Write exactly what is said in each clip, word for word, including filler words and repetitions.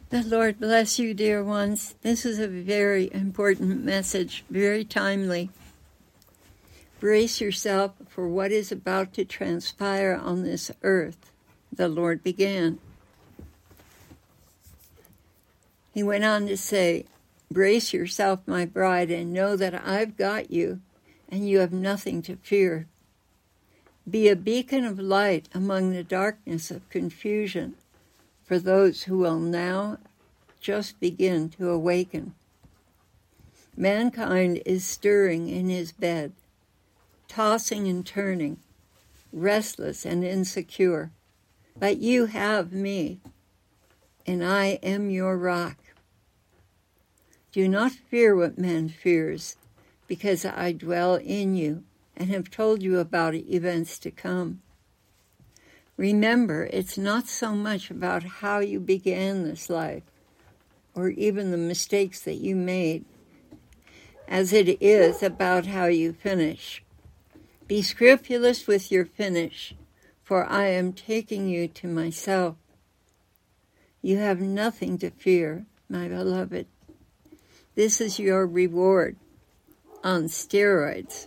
The Lord bless you, dear ones. This is a very important message, very timely. Brace yourself for what is about to transpire on this earth, the Lord began. He went on to say, brace yourself, my bride, and know that I've got you, and you have nothing to fear. Be a beacon of light among the darkness of confusion for those who will now just begin to awaken. Mankind is stirring in his bed, tossing and turning, restless and insecure. But you have me, and I am your rock. Do not fear what man fears, because I dwell in you and have told you about events to come. Remember, it's not so much about how you began this life, or even the mistakes that you made, as it is about how you finish. Be scrupulous with your finish, for I am taking you to myself. You have nothing to fear, my beloved. This is your reward on steroids.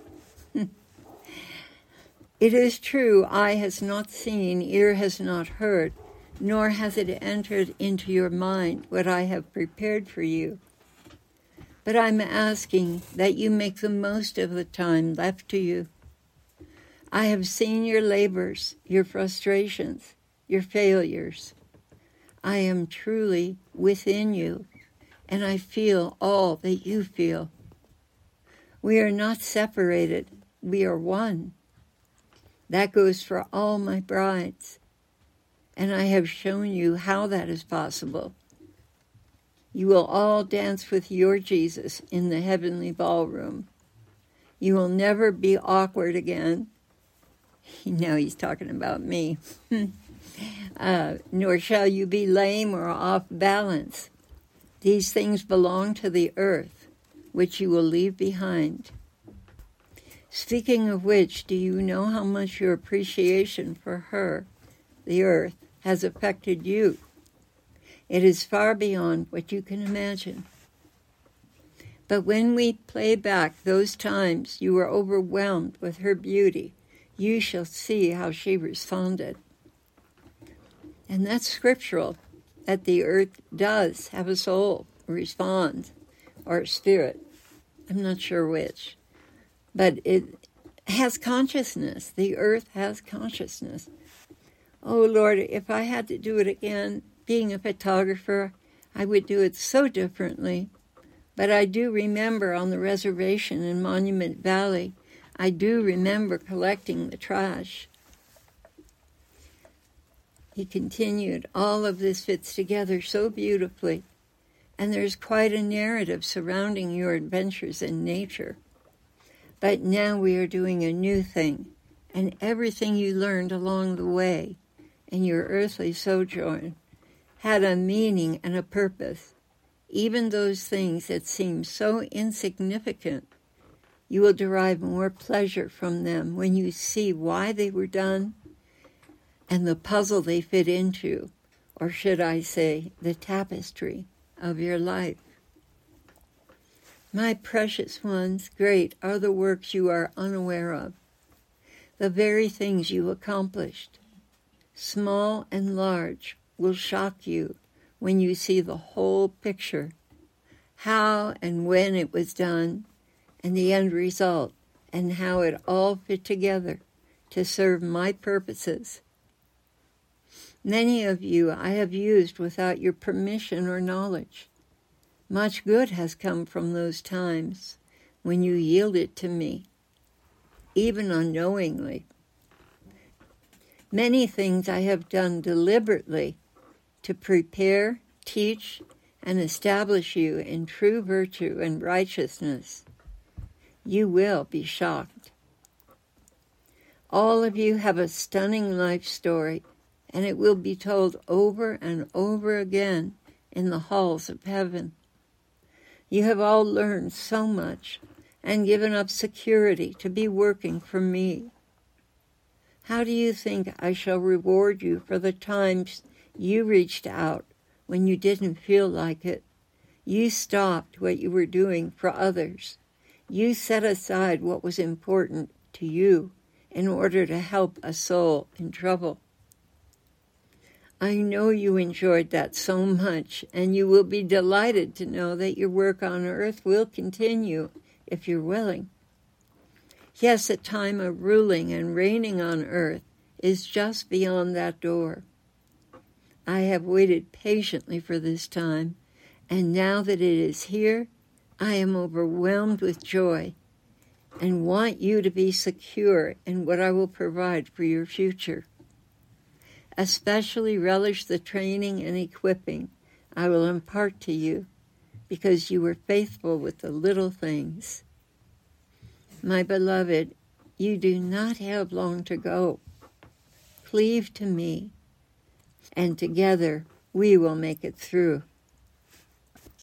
It is true, eye has not seen, ear has not heard, nor has it entered into your mind what I have prepared for you. But I'm asking that you make the most of the time left to you. I have seen your labors, your frustrations, your failures. I am truly within you, and I feel all that you feel. We are not separated, we are one. That goes for all my brides, and I have shown you how that is possible. You will all dance with your Jesus in the heavenly ballroom. You will never be awkward again. Now he's talking about me. uh, nor shall you be lame or off balance. These things belong to the earth, which you will leave behind. Speaking of which, do you know how much your appreciation for her, the earth, has affected you? It is far beyond what you can imagine. But when we play back those times you were overwhelmed with her beauty, you shall see how she responded. And that's scriptural, that the earth does have a soul, respond, or a spirit. I'm not sure which. But it has consciousness. The earth has consciousness. Oh, Lord, if I had to do it again, being a photographer, I would do it so differently. But I do remember on the reservation in Monument Valley, I do remember collecting the trash. He continued, all of this fits together so beautifully, and there's quite a narrative surrounding your adventures in nature. But now we are doing a new thing, and everything you learned along the way in your earthly sojourn had a meaning and a purpose. Even those things that seem so insignificant, you will derive more pleasure from them when you see why they were done and the puzzle they fit into, or should I say, the tapestry of your life. My precious ones, great are the works you are unaware of, the very things you accomplished. Small and large will shock you when you see the whole picture, how and when it was done, and the end result, and how it all fit together to serve my purposes. Many of you I have used without your permission or knowledge. Much good has come from those times when you yielded to me, even unknowingly. Many things I have done deliberately to prepare, teach, and establish you in true virtue and righteousness. You will be shocked. All of you have a stunning life story, and it will be told over and over again in the halls of heaven. You have all learned so much and given up security to be working for me. How do you think I shall reward you for the times you reached out when you didn't feel like it. You stopped what you were doing for others. You set aside what was important to you in order to help a soul in trouble. I know you enjoyed that so much, and you will be delighted to know that your work on earth will continue if you're willing. Yes, a time of ruling and reigning on earth is just beyond that door. I have waited patiently for this time, and now that it is here, I am overwhelmed with joy and want you to be secure in what I will provide for your future. Especially relish the training and equipping I will impart to you, because you were faithful with the little things. My beloved, you do not have long to go. Cleave to me, and together we will make it through.